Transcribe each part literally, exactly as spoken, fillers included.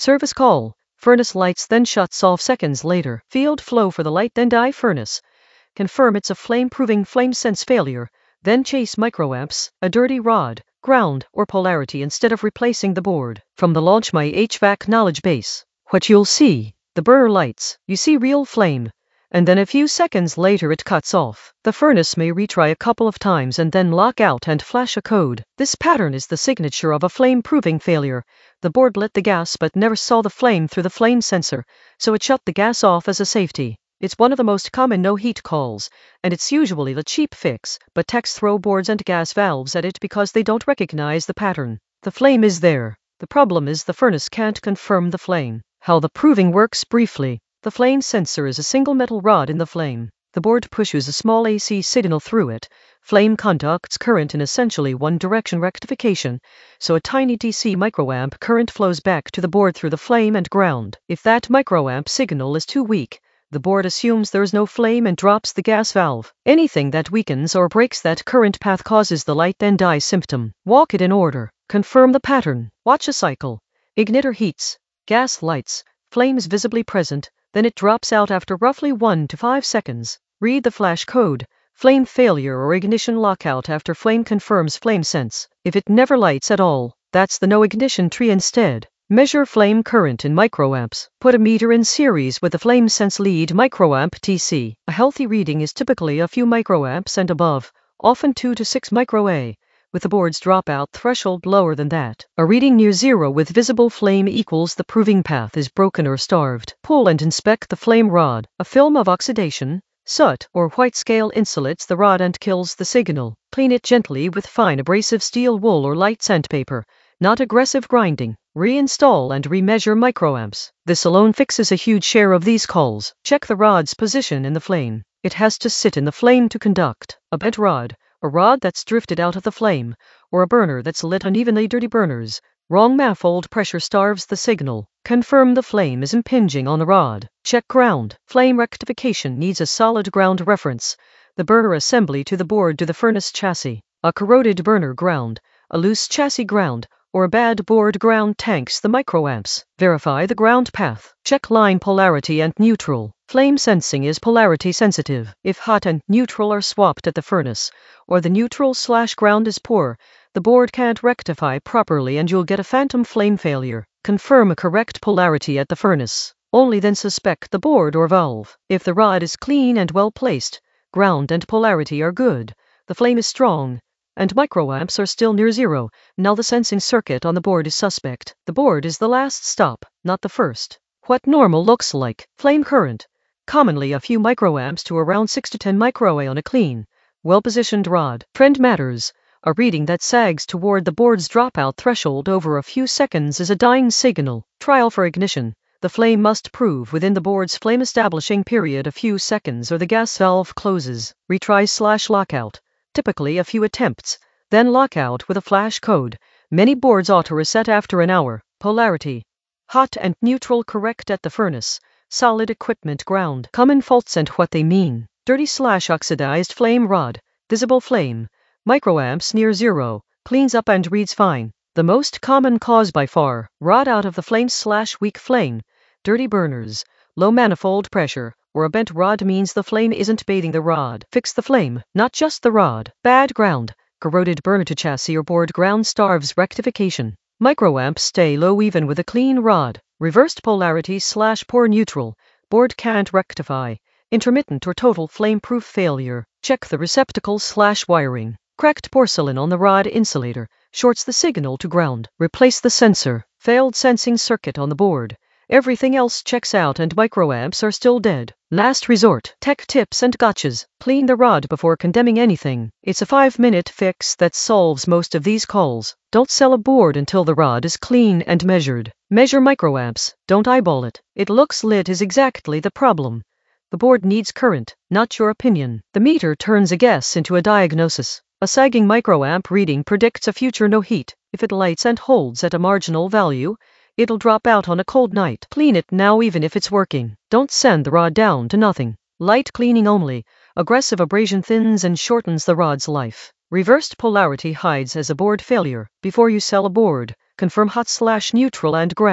Service call. Furnace lights then shuts off seconds later. Field flow for the light then die furnace. Confirm it's a flame-proving flame sense failure. Then chase microamps, a dirty rod, ground, or polarity instead of replacing the board. From the Launch My H V A C knowledge base, what you'll see, the burner lights, you see real flame, and then a few seconds later it cuts off. The furnace may retry a couple of times and then lock out and flash a code. This pattern is the signature of a flame-proving failure. The board lit the gas but never saw the flame through the flame sensor, so it shut the gas off as a safety. It's one of the most common no-heat calls, and it's usually the cheap fix, but techs throw boards and gas valves at it because they don't recognize the pattern. The flame is there. The problem is the furnace can't confirm the flame. How the proving works briefly. The flame sensor is a single metal rod in the flame. The board pushes a small A C signal through it. Flame conducts current in essentially one-direction rectification, so a tiny D C microamp current flows back to the board through the flame and ground. If that microamp signal is too weak, the board assumes there is no flame and drops the gas valve. Anything that weakens or breaks that current path causes the light then die symptom. Walk it in order. Confirm the pattern. Watch a cycle. Igniter heats. Gas lights. Flames visibly present. Then it drops out after roughly one to five seconds. Read the flash code. Flame failure or ignition lockout after flame confirms flame sense. If it never lights at all, that's the no ignition tree instead. Measure flame current in microamps. Put a meter in series with the flame sense lead microamp T C. A healthy reading is typically a few microamps and above, often two to six microA, with the board's dropout threshold lower than that. A reading near zero with visible flame equals the proving path is broken or starved. Pull and inspect the flame rod. A film of oxidation, soot, or white scale insulates the rod and kills the signal. Clean it gently with fine abrasive steel wool or light sandpaper, not aggressive grinding. Reinstall and remeasure microamps. This alone fixes a huge share of these calls. Check the rod's position in the flame. It has to sit in the flame to conduct. A bent rod, a rod that's drifted out of the flame, or a burner that's lit unevenly. Dirty burners. Wrong manifold pressure starves the signal. Confirm the flame is impinging on the rod. Check ground. Flame rectification needs a solid ground reference. The burner assembly to the board to the furnace chassis. A corroded burner ground, a loose chassis ground, or a bad board ground tanks the microamps. Verify the ground path. Check line polarity and neutral. Flame sensing is polarity sensitive. If hot and neutral are swapped at the furnace, or the neutral slash ground is poor, the board can't rectify properly and you'll get a phantom flame failure. Confirm a correct polarity at the furnace. Only then suspect the board or valve. If the rod is clean and well placed, ground and polarity are good, the flame is strong, and microamps are still near zero, now the sensing circuit on the board is suspect. The board is the last stop, not the first. What normal looks like. Flame current. Commonly a few microamps to around six to ten microA on a clean, well-positioned rod. Trend matters. A reading that sags toward the board's dropout threshold over a few seconds is a dying signal. Trial for ignition. The flame must prove within the board's flame establishing period a few seconds or the gas valve closes. Retry slash lockout. Typically a few attempts, then lockout with a flash code. Many boards auto reset after an hour. Polarity. Hot and neutral correct at the furnace. Solid equipment ground. Common faults and what they mean. Dirty slash oxidized flame rod. Visible flame. Microamps near zero. Cleans up and reads fine. The most common cause by far. Rod out of the flame slash weak flame. Dirty burners. Low manifold pressure, or a bent rod means the flame isn't bathing the rod. Fix the flame, not just the rod. Bad ground. Corroded burner to chassis or board ground starves rectification. Microamps stay low even with a clean rod. Reversed polarity slash poor neutral. Board can't rectify. Intermittent or total flame-proof failure. Check the receptacle slash wiring. Cracked porcelain on the rod insulator. Shorts the signal to ground. Replace the sensor. Failed sensing circuit on the board. Everything else checks out and microamps are still dead. Last resort. Tech tips and gotchas. Clean the rod before condemning anything. It's a five-minute fix that solves most of these calls. Don't sell a board until the rod is clean and measured. Measure microamps. Don't eyeball it. It looks lit is exactly the problem. The board needs current, not your opinion. The meter turns a guess into a diagnosis. A sagging microamp reading predicts a future no heat. If it lights and holds at a marginal value, it'll drop out on a cold night. Clean it now even if it's working. Don't send the rod down to nothing. Light cleaning only. Aggressive abrasion thins and shortens the rod's life. Reversed polarity hides as a board failure. Before you sell a board, confirm hot slash neutral and ground.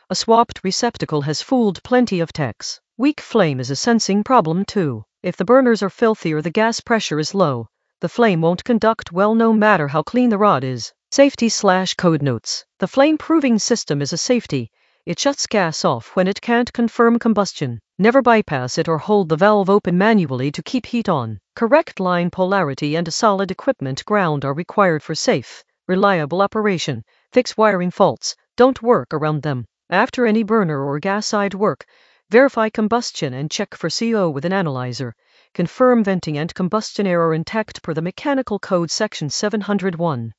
A swapped receptacle has fooled plenty of techs. Weak flame is a sensing problem too. If the burners are filthy or the gas pressure is low, the flame won't conduct well no matter how clean the rod is. Safety slash code notes. The flame-proving system is a safety. It shuts gas off when it can't confirm combustion. Never bypass it or hold the valve open manually to keep heat on. Correct line polarity and a solid equipment ground are required for safe, reliable operation. Fix wiring faults. Don't work around them. After any burner or gas side work, verify combustion and check for C O with an analyzer. Confirm venting and combustion air are intact per the Mechanical Code Section seven hundred one.